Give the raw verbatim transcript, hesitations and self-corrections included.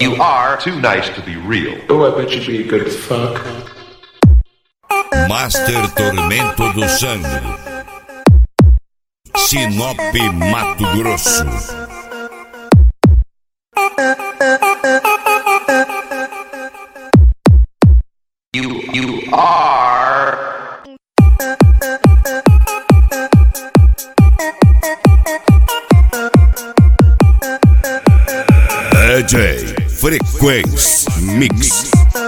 You are too nice to be real. Oh, I bet you'd be a good fuck. Master Tormento do Sangue, Sinop, Mato Grosso. You, you are... D J Frequência Mix.